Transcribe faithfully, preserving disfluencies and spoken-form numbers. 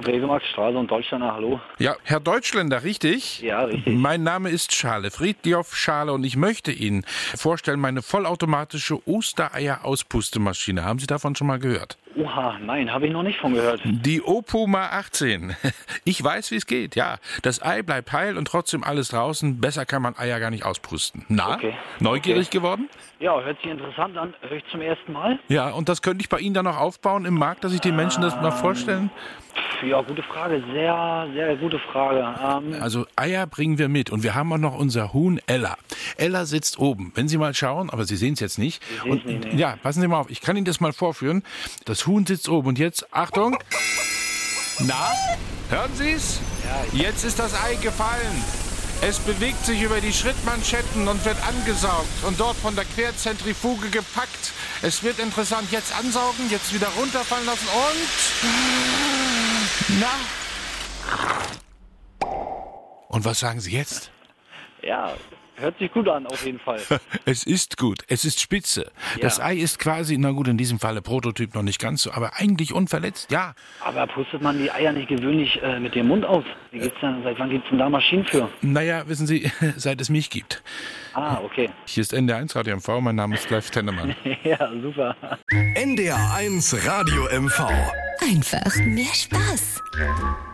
Rewemarktstraße und Deutschländer, hallo. Ja, Herr Deutschländer, richtig? Ja, richtig. Mein Name ist Schale, Friedjof Schale, und ich möchte Ihnen vorstellen, meine vollautomatische Ostereier-Auspustemaschine. Haben Sie davon schon mal gehört? Oha, nein, habe ich noch nicht von gehört. Die Opuma achtzehn. Ich weiß, wie es geht, ja. Das Ei bleibt heil und trotzdem alles draußen. Besser kann man Eier gar nicht auspusten. Na, Okay. neugierig Okay. geworden? Ja, hört sich interessant an. Höre ich zum ersten Mal? Ja, und das könnte ich bei Ihnen dann noch aufbauen im Markt, dass sich die Menschen das mal vorstellen? Ja, gute Frage. Sehr, sehr gute Frage. Ähm, Also Eier bringen wir mit und wir haben auch noch unser Huhn Ella. Ella sitzt oben. Wenn Sie mal schauen, aber Sie sehen es jetzt nicht. Ich seh's nicht, nee. Ja, passen Sie mal auf, ich kann Ihnen das mal vorführen. Das Huhn sitzt oben und jetzt, Achtung. Na, hören Sie es? Ja, Jetzt ist das Ei gefallen. Es bewegt sich über die Schrittmanschetten und wird angesaugt und dort von der Querzentrifuge gepackt. Es wird interessant. Jetzt ansaugen, jetzt wieder runterfallen lassen und... Na? Und was sagen Sie jetzt? ja, hört sich gut an, auf jeden Fall. Es ist gut, es ist spitze. Das Ja. Ei ist quasi, na gut, in diesem Falle Prototyp noch nicht ganz so, aber eigentlich unverletzt, ja. Aber pustet man die Eier nicht gewöhnlich äh, mit dem Mund aus? Wie geht's denn, seit wann gibt's denn da Maschinen für? Naja, wissen Sie, seit es mich gibt. Ah, okay. Hier ist N D R eins Radio M V, mein Name ist Clive Tennemann. Ja, super. N D R eins Radio M V. Einfach mehr Spaß.